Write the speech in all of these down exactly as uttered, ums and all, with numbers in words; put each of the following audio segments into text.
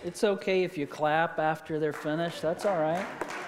It's okay if you clap after they're finished. That's all right.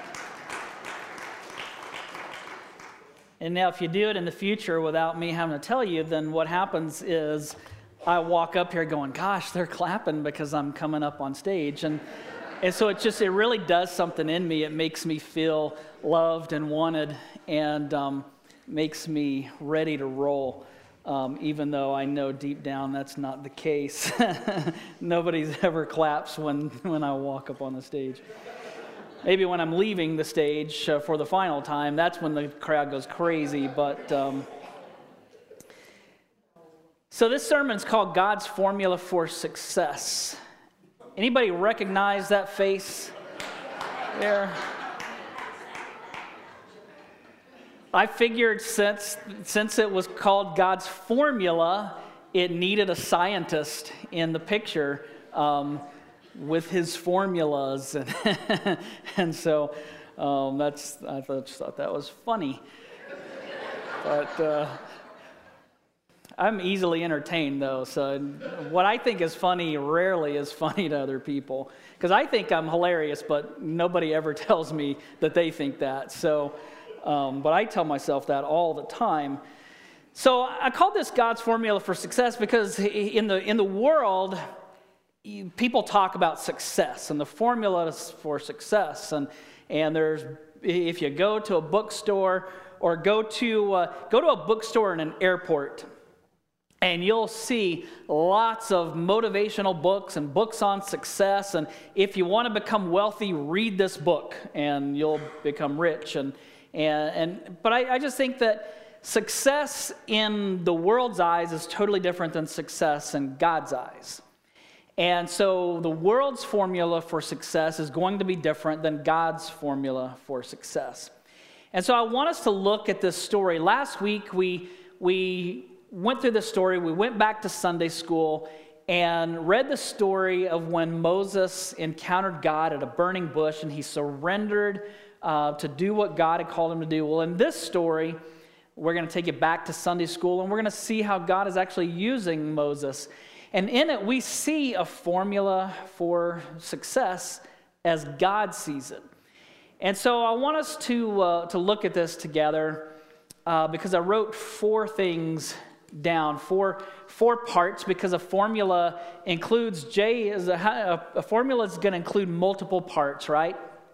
And now if you do it in the future without me having to tell you, then what happens is I walk up here going, gosh, they're clapping because I'm coming up on stage. And, and so it just, it really does something in me. It makes me feel loved and wanted, and um, makes me ready to roll. Um, even though I know deep down that's not the case. Nobody's ever claps when, when I walk up on the stage. Maybe when I'm leaving the stage uh, for the final time, that's when the crowd goes crazy. But um, so this sermon's called God's Formula for Success. Anybody recognize that face there? I figured since since it was called God's Formula, it needed a scientist in the picture um, with his formulas, and, and so um, that's I thought, just thought that was funny. But uh, I'm easily entertained, though. So what I think is funny rarely is funny to other people, because I think I'm hilarious, but nobody ever tells me that they think that. So. Um, but I tell myself that all the time. So I call this God's Formula for Success because in the in the world, people talk about success and the formulas for success. And and there's, if you go to a bookstore or go to uh, go to a bookstore in an airport, and you'll see lots of motivational books and books on success. And if you want to become wealthy, read this book, and you'll become rich. And And, and but I, I just think that success in the world's eyes is totally different than success in God's eyes. And so the world's formula for success is going to be different than God's formula for success. And so I want us to look at this story. Last week we we went through this story. We went back to Sunday school and read the story of when Moses encountered God at a burning bush, and he surrendered Uh, to do what God had called him to do. Well, in this story, we're going to take it back to Sunday school, and we're going to see how God is actually using Moses. And in it, we see a formula for success as God sees it. And so I want us to, uh, to look at this together uh, because I wrote four things down, four, four parts, because a formula includes, J is a, a formula is going to include multiple parts, right?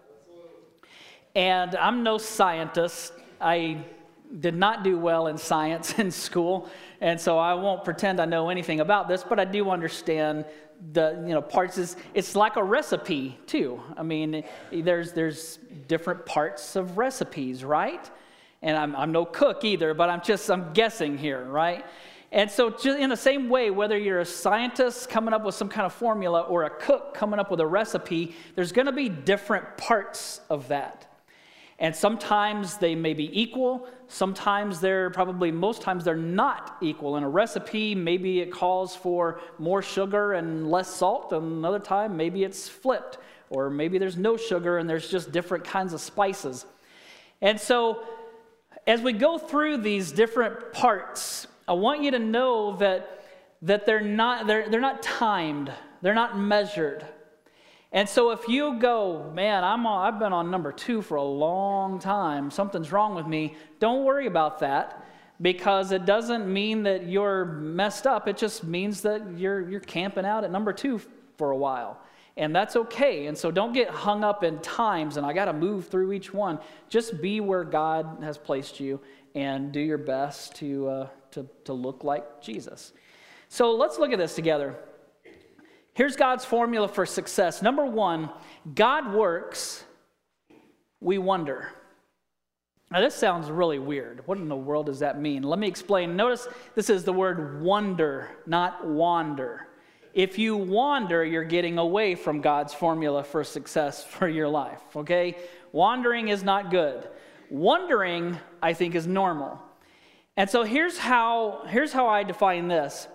And I'm no scientist. I did not do well in science in school, and so I won't pretend I know anything about this, but I do understand the, you know, parts. Is it's like a recipe too. I mean, there's there's different parts of recipes, right? And I'm I'm no cook either, but I'm just I'm guessing here, right? And so just in the same way, whether you're a scientist coming up with some kind of formula or a cook coming up with a recipe, there's going to be different parts of that. And sometimes they may be equal. Sometimes they're probably, most times they're not equal. In a recipe, maybe it calls for more sugar and less salt. And another time, maybe it's flipped. Or maybe there's no sugar and there's just different kinds of spices. And so as we go through these different parts, I want you to know that, that they're not, they're, they're not timed. They're not measured. And so if you go, man, I'm on, I've been on number two for a long time, something's wrong with me, don't worry about that, because it doesn't mean that you're messed up. It just means that you're you're camping out at number two for a while. And that's okay. And so don't get hung up in times and I got to move through each one. Just be where God has placed you and do your best to, uh, to, to look like Jesus. So let's look at this together. Here's God's formula for success. Number one, God works, we wonder. Now this sounds really weird. What in the world does that mean? Let me explain. Notice this is the word wonder, not wander. If you wander, you're getting away from God's formula for success for your life, okay? Wandering is not good. Wondering, I think, is normal. And so here's how, here's how I define this.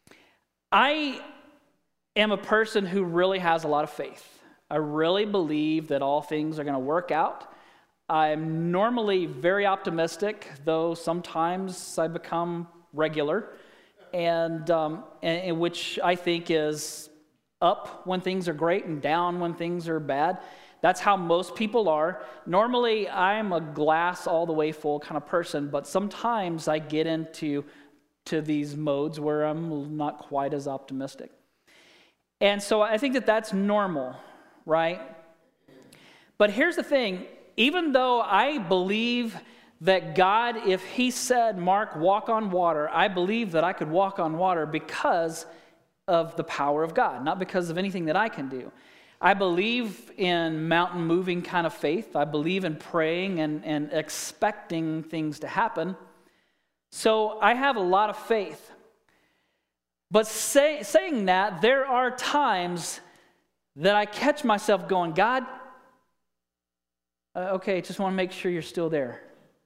I am a person who really has a lot of faith. I really believe that all things are going to work out. I'm normally very optimistic, though sometimes I become regular, and, um, and which I think is up when things are great and down when things are bad. That's how most people are. Normally, I'm a glass all the way full kind of person, but sometimes I get into to these modes where I'm not quite as optimistic. And so I think that that's normal, right? But here's the thing. Even though I believe that God, if he said, Mark, walk on water, I believe that I could walk on water because of the power of God, not because of anything that I can do. I believe in mountain moving kind of faith. I believe in praying and, and expecting things to happen. So I have a lot of faith. But say, saying that, there are times that I catch myself going, God, uh, okay, just want to make sure you're still there.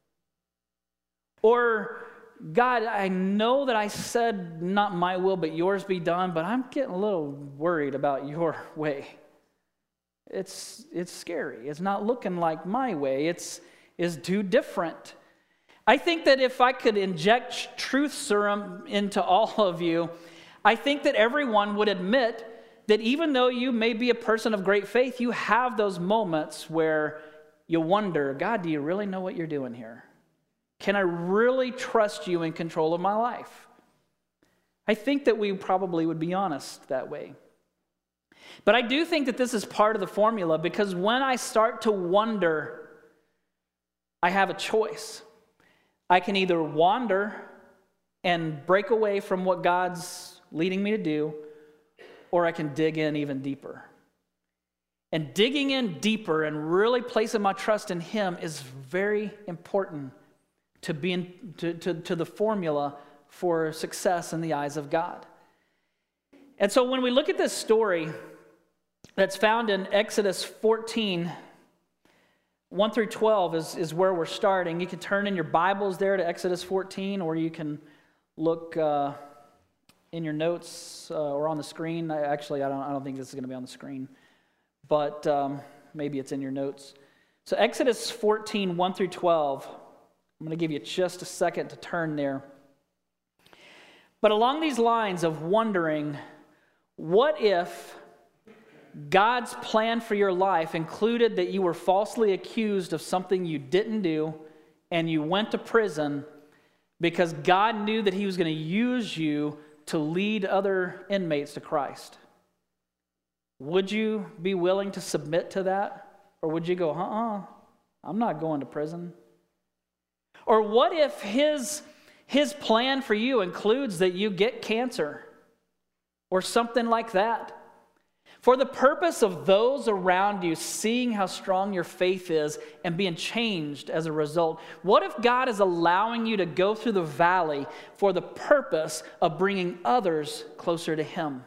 Or, God, I know that I said not my will but yours be done, but I'm getting a little worried about your way. It's it's scary. It's not looking like my way. It's is too different. I think that if I could inject truth serum into all of you, I think that everyone would admit that even though you may be a person of great faith, you have those moments where you wonder, God, do you really know what you're doing here? Can I really trust you in control of my life? I think that we probably would be honest that way. But I do think that this is part of the formula, because when I start to wonder, I have a choice. I can either wander and break away from what God's leading me to do, or I can dig in even deeper. And digging in deeper and really placing my trust in him is very important to, be in, to, to, to the formula for success in the eyes of God. And so when we look at this story that's found in Exodus fourteen, one through twelve is, is where we're starting. You can turn in your Bibles there to Exodus fourteen, or you can look uh, in your notes uh, or on the screen. I, actually, I don't, I don't think this is going to be on the screen, but um, maybe it's in your notes. So Exodus fourteen, one through twelve. I'm going to give you just a second to turn there. But along these lines of wondering, what if God's plan for your life included that you were falsely accused of something you didn't do and you went to prison because God knew that he was going to use you to lead other inmates to Christ? Would you be willing to submit to that? Or would you go, uh-uh, I'm not going to prison? Or what if his, his plan for you includes that you get cancer or something like that? For the purpose of those around you seeing how strong your faith is and being changed as a result, what if God is allowing you to go through the valley for the purpose of bringing others closer to him?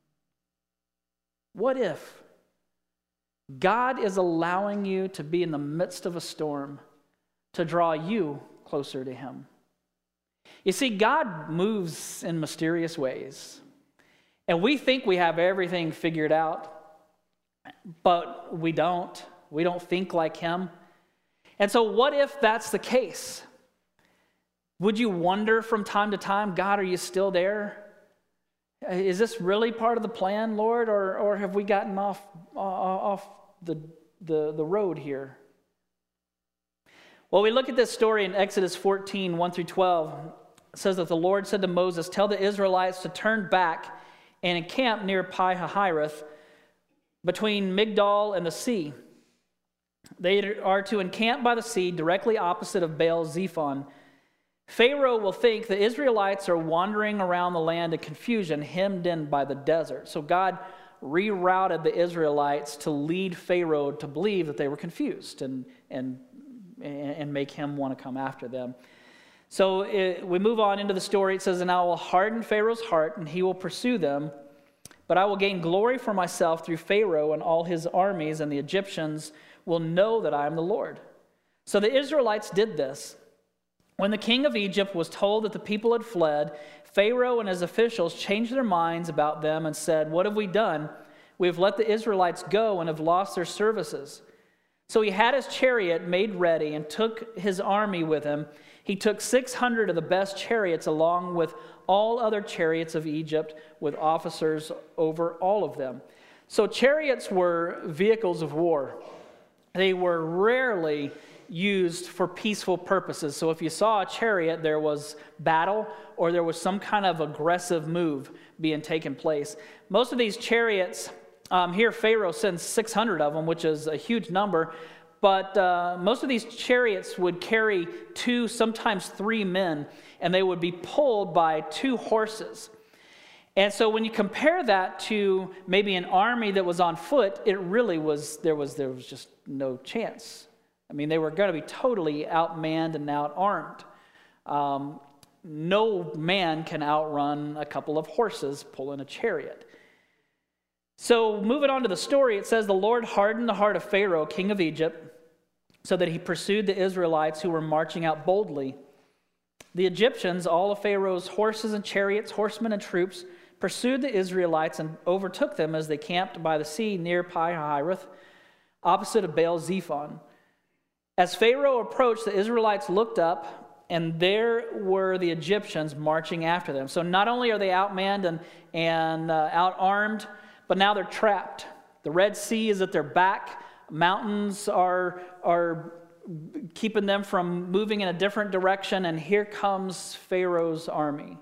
What if God is allowing you to be in the midst of a storm to draw you closer to him? You see, God moves in mysterious ways. And we think we have everything figured out, but we don't. We don't think like him. And so what if that's the case? Would you wonder from time to time, God, are you still there? Is this really part of the plan, Lord, or, or have we gotten off, uh, off the, the, the road here? Well, we look at this story in Exodus fourteen, one through twelve. It says that the Lord said to Moses, tell the Israelites to turn back and encamp near Pi-hahiroth between Migdol and the sea. They are to encamp by the sea directly opposite of Baal-zephon. Pharaoh will think the Israelites are wandering around the land in confusion, hemmed in by the desert. So God rerouted the Israelites to lead Pharaoh to believe that they were confused and, and, and make him want to come after them. So it, we move on into the story. It says, and I will harden Pharaoh's heart, and he will pursue them. But I will gain glory for myself through Pharaoh and all his armies, and the Egyptians will know that I am the Lord. So the Israelites did this. When the king of Egypt was told that the people had fled, Pharaoh and his officials changed their minds about them and said, what have we done? We have let the Israelites go and have lost their services. So he had his chariot made ready and took his army with him. He took six hundred of the best chariots along with all other chariots of Egypt, with officers over all of them. So chariots were vehicles of war. They were rarely used for peaceful purposes. So if you saw a chariot, there was battle or there was some kind of aggressive move being taken place. Most of these chariots, um, here Pharaoh sends six hundred of them, which is a huge number, but uh, most of these chariots would carry two, sometimes three men, and they would be pulled by two horses. And so when you compare that to maybe an army that was on foot, it really was, there was, there was just no chance. I mean, they were going to be totally outmanned and outarmed. Um, no man can outrun a couple of horses pulling a chariot. So moving on to the story, it says, the Lord hardened the heart of Pharaoh, king of Egypt, so that he pursued the Israelites who were marching out boldly. The Egyptians, all of Pharaoh's horses and chariots, horsemen and troops, pursued the Israelites and overtook them as they camped by the sea near Pi-hahiroth, opposite of Baal-zephon. As Pharaoh approached, the Israelites looked up, and there were the Egyptians marching after them. So not only are they outmanned and, and uh, outarmed, but now they're trapped. The Red Sea is at their back. Mountains are, are keeping them from moving in a different direction, and here comes Pharaoh's army.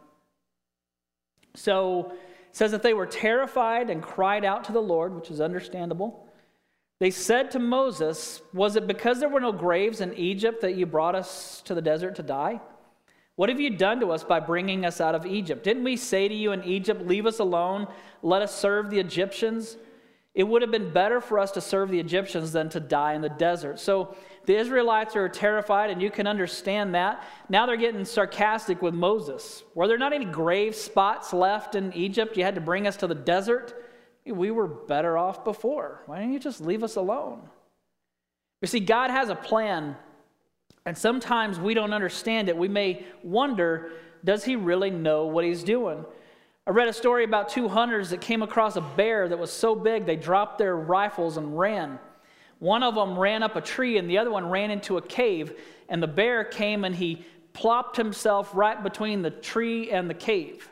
So it says that they were terrified and cried out to the Lord, which is understandable. They said to Moses, was it because there were no graves in Egypt that you brought us to the desert to die? What have you done to us by bringing us out of Egypt? Didn't we say to you in Egypt, leave us alone, let us serve the Egyptians? It would have been better for us to serve the Egyptians than to die in the desert. So the Israelites are terrified, and you can understand that. Now they're getting sarcastic with Moses. Were there not any grave spots left in Egypt? You had to bring us to the desert? We were better off before. Why didn't you just leave us alone? You see, God has a plan, and sometimes we don't understand it. We may wonder, does he really know what he's doing? I read a story about two hunters that came across a bear that was so big they dropped their rifles and ran. One of them ran up a tree and the other one ran into a cave, and the bear came and he plopped himself right between the tree and the cave.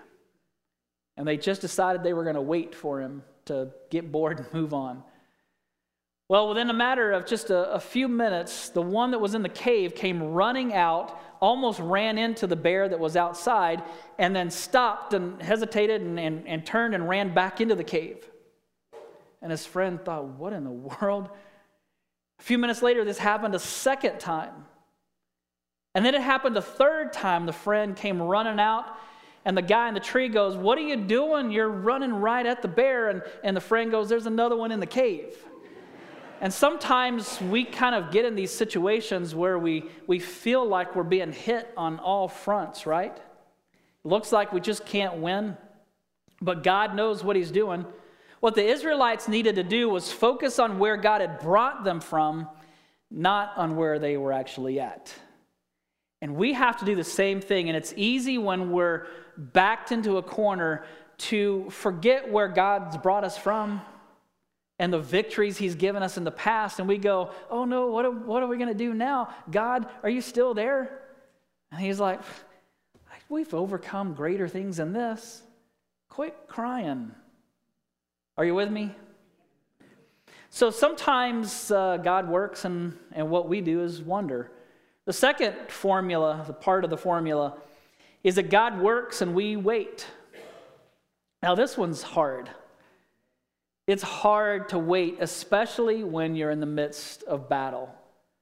And they just decided they were going to wait for him to get bored and move on. Well, within a matter of just a, a few minutes, the one that was in the cave came running out, almost ran into the bear that was outside, and then stopped and hesitated and, and, and turned and ran back into the cave. And his friend thought, what in the world? A few minutes later, this happened a second time. And then it happened a third time. The friend came running out, and the guy in the tree goes, what are you doing? You're running right at the bear. And, and the friend goes, there's another one in the cave. And sometimes we kind of get in these situations where we, we feel like we're being hit on all fronts, right? It looks like we just can't win, but God knows what he's doing. What the Israelites needed to do was focus on where God had brought them from, not on where they were actually at. And we have to do the same thing, and it's easy when we're backed into a corner to forget where God's brought us from and the victories he's given us in the past, and we go, oh no, what are, what are we going to do now? God, are you still there? And he's like, we've overcome greater things than this. Quit crying. Are you with me? So sometimes uh, God works, and, and what we do is wonder. The second formula, the part of the formula, is that God works and we wait. Now this one's hard. It's hard to wait, especially when you're in the midst of battle.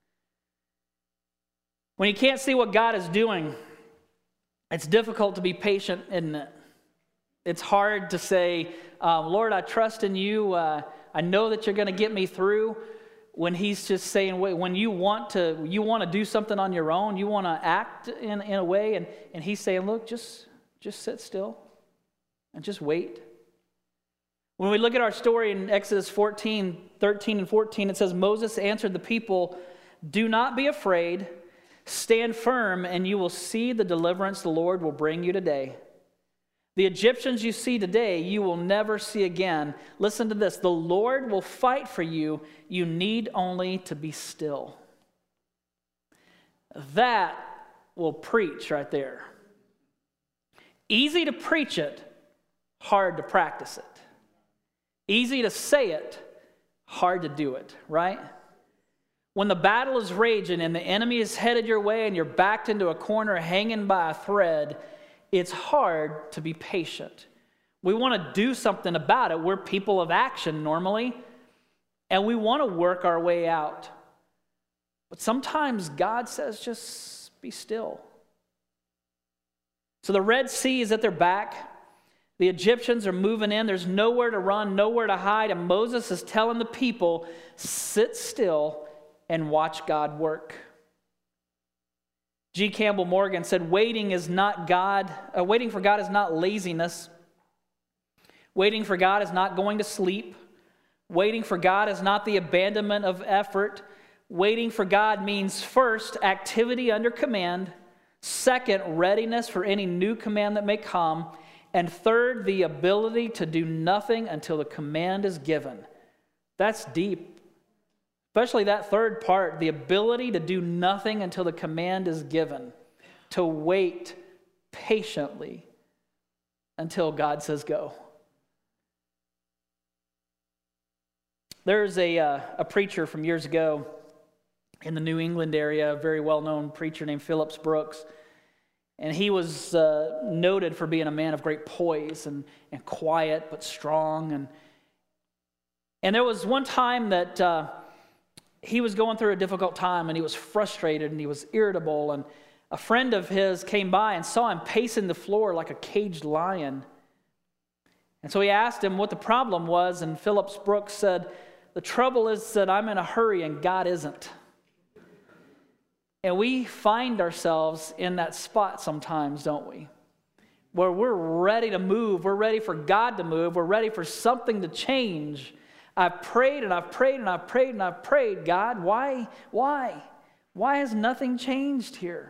When you can't see what God is doing, it's difficult to be patient, isn't it? It's hard to say, um, Lord, I trust in you. Uh, I know that you're going to get me through. When he's just saying, wait, when you want to you want to do something on your own, you want to act in, in a way, and, and he's saying, look, just, just sit still and just wait. When we look at our story in Exodus fourteen, thirteen and fourteen, it says, Moses answered the people, do not be afraid, stand firm, and you will see the deliverance the Lord will bring you today. The Egyptians you see today, you will never see again. Listen to this. The Lord will fight for you. You need only to be still. That will preach right there. Easy to preach it, hard to practice it. Easy to say it, hard to do it, right? When the battle is raging and the enemy is headed your way and you're backed into a corner hanging by a thread, it's hard to be patient. We want to do something about it. We're people of action normally, and we want to work our way out. But sometimes God says, just be still. So the Red Sea is at their back. The Egyptians are moving in. There's nowhere to run, nowhere to hide. And Moses is telling the people, sit still and watch God work. G. Campbell Morgan said, waiting is not God, uh, waiting for God is not laziness. Waiting for God is not going to sleep. Waiting for God is not the abandonment of effort. Waiting for God means, first, activity under command. Second, readiness for any new command that may come. And third, the ability to do nothing until the command is given. That's deep. Especially that third part, the ability to do nothing until the command is given. To wait patiently until God says go. There's a, uh, a preacher from years ago in the New England area, a very well-known preacher named Phillips Brooks. And he was uh, noted for being a man of great poise and, and quiet but strong. And, and there was one time that uh, he was going through a difficult time, and he was frustrated and he was irritable. And a friend of his came by and saw him pacing the floor like a caged lion. And so he asked him what the problem was, and Phillips Brooks said, the trouble is that I'm in a hurry and God isn't. And we find ourselves in that spot sometimes, don't we? Where we're ready to move. We're ready for God to move. We're ready for something to change. I've prayed and I've prayed and I've prayed and I've prayed. God, why? Why? Why has nothing changed here?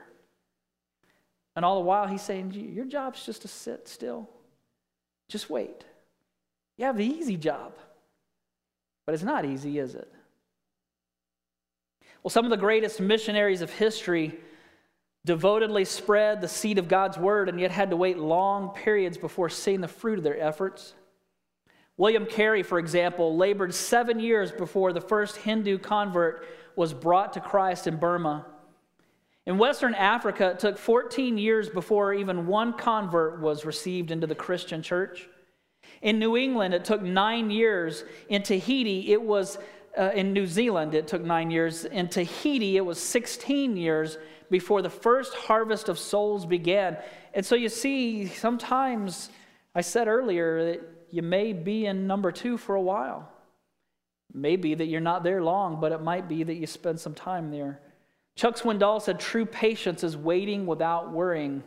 And all the while he's saying, your job's just to sit still. Just wait. You have the easy job. But it's not easy, is it? Well, some of the greatest missionaries of history devotedly spread the seed of God's word and yet had to wait long periods before seeing the fruit of their efforts. William Carey, for example, labored seven years before the first Hindu convert was brought to Christ in Burma. In Western Africa, it took fourteen years before even one convert was received into the Christian church. In New England, it took nine years. In Tahiti, it was Uh, in New Zealand, it took nine years. In Tahiti, it was sixteen years before the first harvest of souls began. And so you see, sometimes, I said earlier, that you may be in number two for a while. Maybe that you're not there long, but it might be that you spend some time there. Chuck Swindoll said, true patience is waiting without worrying.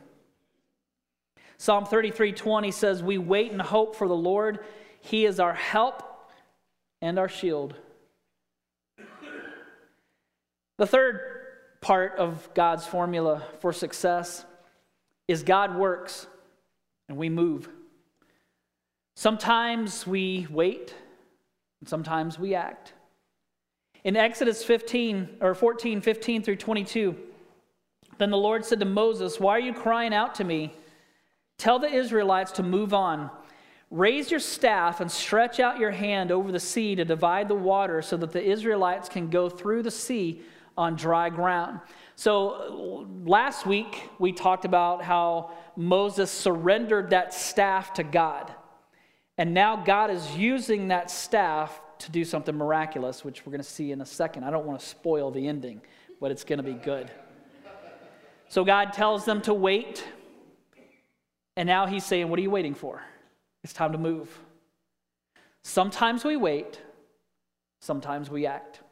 Psalm thirty-three twenty says, we wait and hope for the Lord. He is our help and our shield. The third part of God's formula for success is God works and we move. Sometimes we wait and sometimes we act. In Exodus fifteen or fourteen, fifteen through twenty-two, then the Lord said to Moses, why are you crying out to me? Tell the Israelites to move on. Raise your staff and stretch out your hand over the sea to divide the water so that the Israelites can go through the sea on dry ground. So last week we talked about how Moses surrendered that staff to God. And now God is using that staff to do something miraculous, which we're going to see in a second. I don't want to spoil the ending, but it's going to be good. So God tells them to wait. And now he's saying, what are you waiting for? It's time to move. Sometimes we wait. Sometimes we act.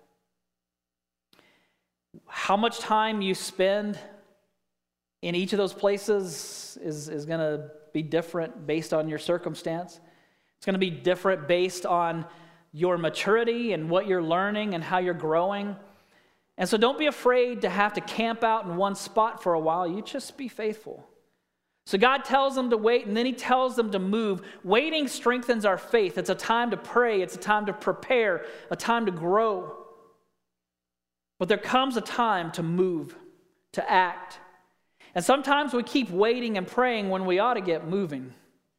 How much time you spend in each of those places is, is going to be different based on your circumstance. It's going to be different based on your maturity and what you're learning and how you're growing. And so don't be afraid to have to camp out in one spot for a while. You just be faithful. So God tells them to wait, and then he tells them to move. Waiting strengthens our faith. It's a time to pray. It's a time to prepare, a time to grow. But there comes a time to move, to act. And sometimes we keep waiting and praying when we ought to get moving.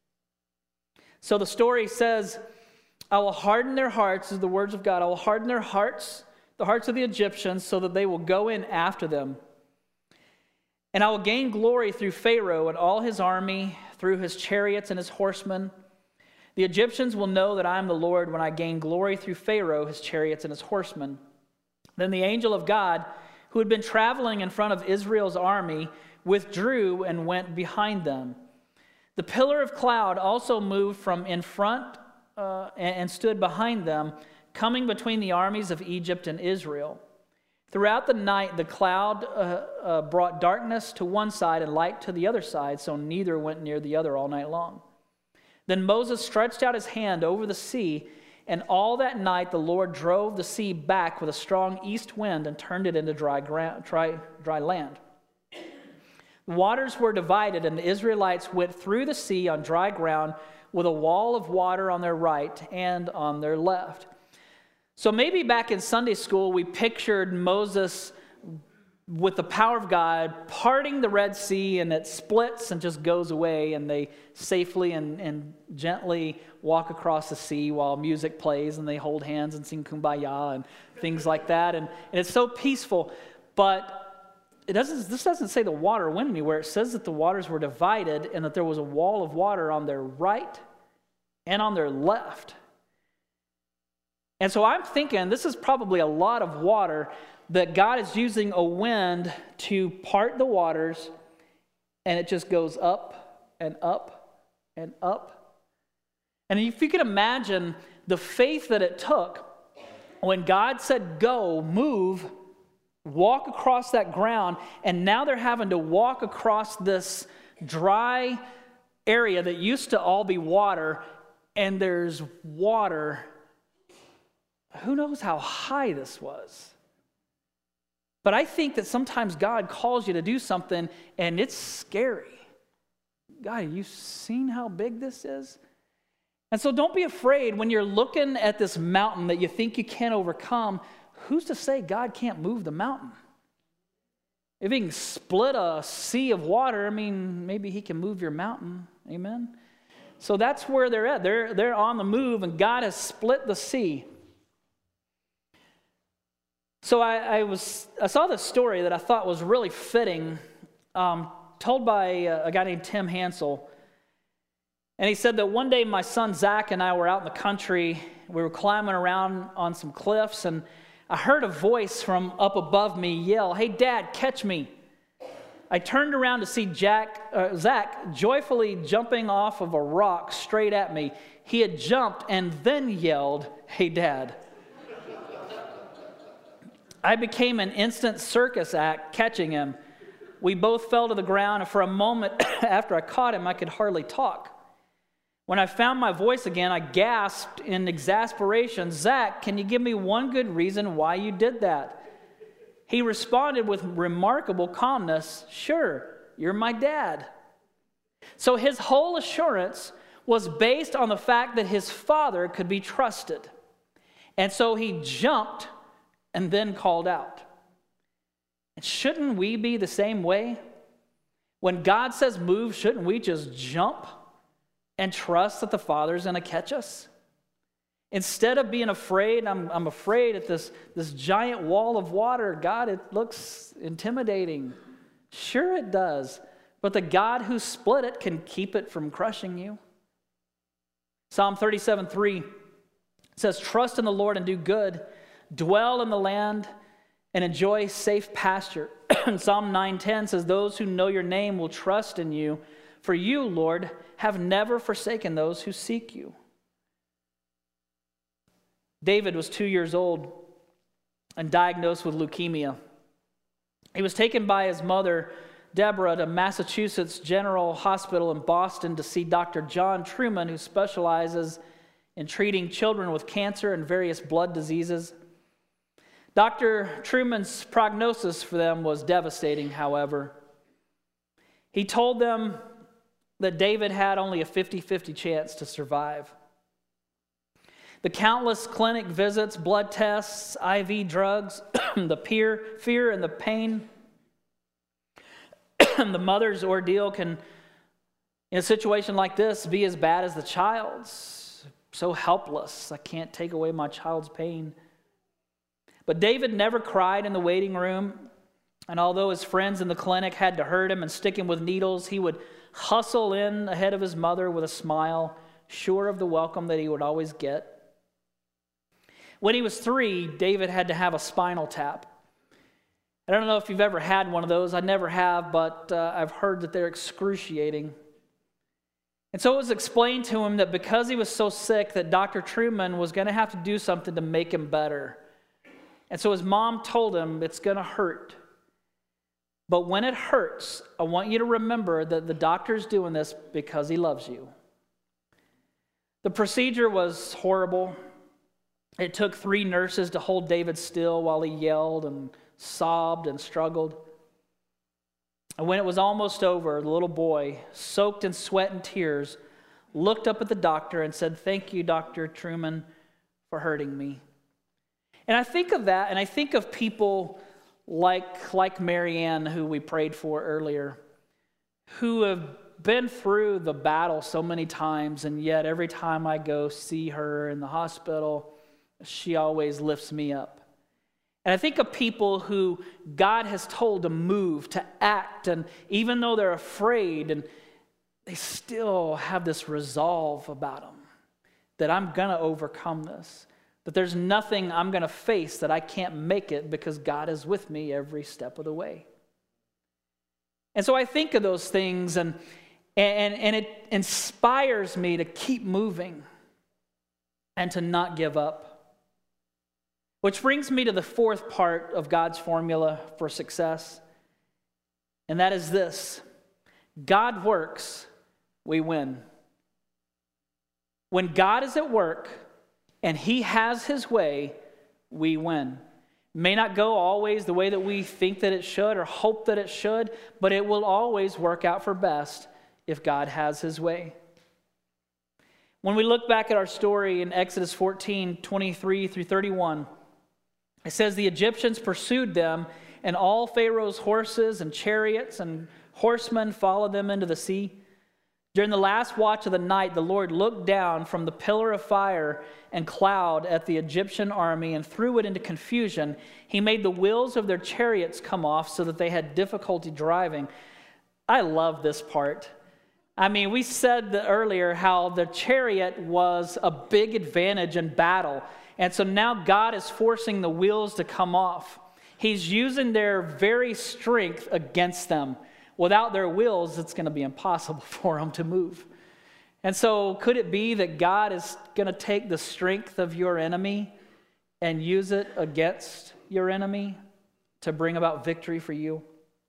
So the story says, I will harden their hearts, is the words of God. I will harden their hearts, the hearts of the Egyptians, so that they will go in after them. And I will gain glory through Pharaoh and all his army, through his chariots and his horsemen. The Egyptians will know that I am the Lord when I gain glory through Pharaoh, his chariots, and his horsemen. Then the angel of God, who had been traveling in front of Israel's army, withdrew and went behind them. The pillar of cloud also moved from in front uh, and, and stood behind them, coming between the armies of Egypt and Israel. Throughout the night, the cloud uh, uh, brought darkness to one side and light to the other side, so neither went near the other all night long. Then Moses stretched out his hand over the sea, and all that night the Lord drove the sea back with a strong east wind and turned it into dry, ground, dry, dry land. The waters were divided, and the Israelites went through the sea on dry ground with a wall of water on their right and on their left. So maybe back in Sunday school, we pictured Moses with the power of God parting the Red Sea, and it splits and just goes away, and they safely and, and gently walk across the sea while music plays, and they hold hands and sing Kumbaya and things like that. And, and it's so peaceful. But it doesn't. This doesn't say the water went anywhere. It says that the waters were divided and that there was a wall of water on their right and on their left. And so I'm thinking this is probably a lot of water that God is using a wind to part the waters, and it just goes up and up and up. And if you can imagine the faith that it took when God said, go, move, walk across that ground, and now they're having to walk across this dry area that used to all be water, and there's water. Who knows how high this was? But I think that sometimes God calls you to do something, and it's scary. God, have you seen how big this is? And so don't be afraid when you're looking at this mountain that you think you can't overcome. Who's to say God can't move the mountain? If he can split a sea of water, I mean, maybe he can move your mountain. Amen? So that's where they're at. They're, they're on the move, and God has split the sea. So I, I was I saw this story that I thought was really fitting, um, told by a, a guy named Tim Hansel. And he said that one day my son Zach and I were out in the country. We were climbing around on some cliffs, and I heard a voice from up above me yell, "Hey, Dad, catch me." I turned around to see Jack, uh, Zach joyfully jumping off of a rock straight at me. He had jumped and then yelled, "Hey, Dad." I became an instant circus act catching him. We both fell to the ground, and for a moment after I caught him, I could hardly talk. When I found my voice again, I gasped in exasperation, "Zach, can you give me one good reason why you did that?" He responded with remarkable calmness, "Sure, you're my dad." So his whole assurance was based on the fact that his father could be trusted. And so he jumped and then called out. And shouldn't we be the same way? When God says move, shouldn't we just jump and trust that the Father's going to catch us? Instead of being afraid, I'm, I'm afraid at this, this giant wall of water. God, it looks intimidating. Sure it does. But the God who split it can keep it from crushing you. Psalm thirty-seven three says, "Trust in the Lord and do good. Dwell in the land and enjoy safe pasture." Psalm nine ten says, "Those who know your name will trust in you. For you, Lord, have never forsaken those who seek you." David was two years old and diagnosed with leukemia. He was taken by his mother, Deborah, to Massachusetts General Hospital in Boston to see Doctor John Truman, who specializes in treating children with cancer and various blood diseases. Doctor Truman's prognosis for them was devastating, however. He told them that David had only a fifty-fifty chance to survive. The countless clinic visits, blood tests, I V drugs, the peer, fear and the pain, the mother's ordeal can, in a situation like this, be as bad as the child's. So helpless, I can't take away my child's pain. But David never cried in the waiting room, and although his friends in the clinic had to hurt him and stick him with needles, he would hustle in ahead of his mother with a smile, sure of the welcome that he would always get. When he was three, David had to have a spinal tap. I don't know if you've ever had one of those. I never have, but uh, I've heard that they're excruciating. And so it was explained to him that because he was so sick that Doctor Truman was going to have to do something to make him better. And so his mom told him, it's going to hurt. But when it hurts, I want you to remember that the doctor's doing this because he loves you. The procedure was horrible. It took three nurses to hold David still while he yelled and sobbed and struggled. And when it was almost over, the little boy, soaked in sweat and tears, looked up at the doctor and said, "Thank you, Doctor Truman, for hurting me." And I think of that, and I think of people like, like Marianne, who we prayed for earlier, who have been through the battle so many times, and yet every time I go see her in the hospital, she always lifts me up. And I think of people who God has told to move, to act, and even though they're afraid, and they still have this resolve about them, that I'm going to overcome this, that there's nothing I'm going to face that I can't make it because God is with me every step of the way. And so I think of those things, and, and, and it inspires me to keep moving and to not give up. Which brings me to the fourth part of God's formula for success, and that is this: God works, we win. When God is at work and He has His way, we win. It may not go always the way that we think that it should or hope that it should, but it will always work out for best if God has His way. When we look back at our story in Exodus fourteen, twenty-three through thirty-one, it says, the Egyptians pursued them, and all Pharaoh's horses and chariots and horsemen followed them into the sea. During the last watch of the night, the Lord looked down from the pillar of fire and cloud at the Egyptian army and threw it into confusion. He made the wheels of their chariots come off so that they had difficulty driving. I love this part. I mean, we said earlier how the chariot was a big advantage in battle. And so now God is forcing the wheels to come off. He's using their very strength against them. Without their wheels, it's going to be impossible for them to move. And so could it be that God is going to take the strength of your enemy and use it against your enemy to bring about victory for you?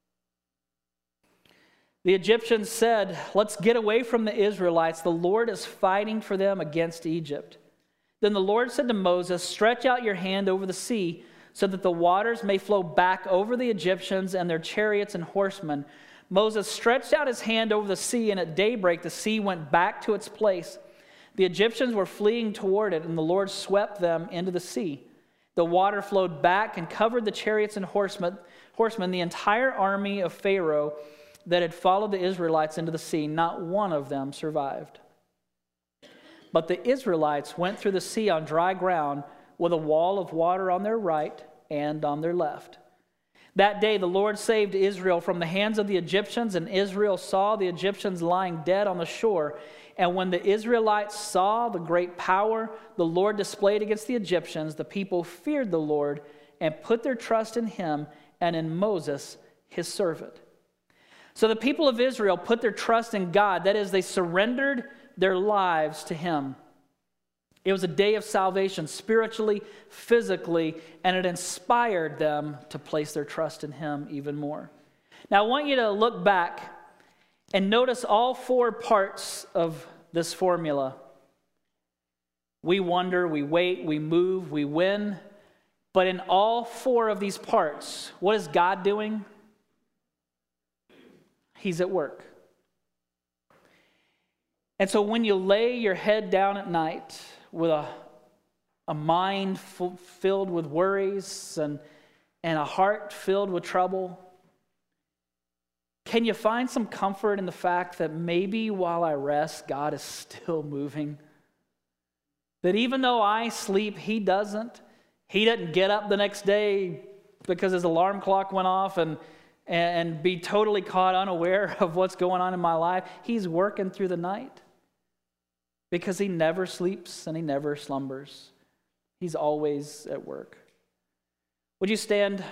The Egyptians said, "Let's get away from the Israelites. The Lord is fighting for them against Egypt." Then the Lord said to Moses, "Stretch out your hand over the sea so that the waters may flow back over the Egyptians and their chariots and horsemen." Moses stretched out his hand over the sea, and at daybreak the sea went back to its place. The Egyptians were fleeing toward it, and the Lord swept them into the sea. The water flowed back and covered the chariots and horsemen, horsemen, the entire army of Pharaoh that had followed the Israelites into the sea. Not one of them survived. But the Israelites went through the sea on dry ground with a wall of water on their right and on their left. That day the Lord saved Israel from the hands of the Egyptians, and Israel saw the Egyptians lying dead on the shore. And when the Israelites saw the great power the Lord displayed against the Egyptians, the people feared the Lord and put their trust in Him and in Moses, His servant. So the people of Israel put their trust in God. That is, they surrendered their lives to Him. It was a day of salvation, spiritually, physically, and it inspired them to place their trust in Him even more. Now, I want you to look back and notice all four parts of this formula. We wonder, we wait, we move, we win. But in all four of these parts, what is God doing? He's at work. And so when you lay your head down at night with a, a mind full, filled with worries and, and a heart filled with trouble, can you find some comfort in the fact that maybe while I rest, God is still moving? That even though I sleep, He doesn't. He doesn't get up the next day because his alarm clock went off and, and be totally caught unaware of what's going on in my life. He's working through the night because He never sleeps and He never slumbers. He's always at work. Would you stand?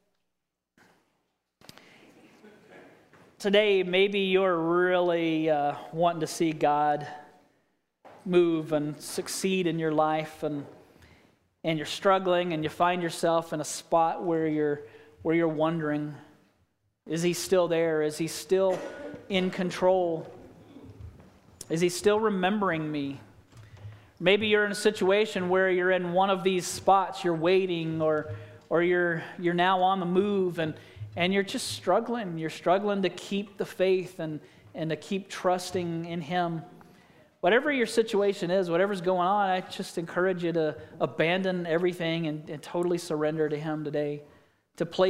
Today, maybe you're really uh, wanting to see God move and succeed in your life, and and you're struggling, and you find yourself in a spot where you're where you're wondering, is He still there? Is He still in control? Is He still remembering me? Maybe you're in a situation where you're in one of these spots, you're waiting, or or you're you're now on the move, and And you're just struggling. You're struggling to keep the faith and, and to keep trusting in Him. Whatever your situation is, whatever's going on, I just encourage you to abandon everything and, and totally surrender to Him today. To place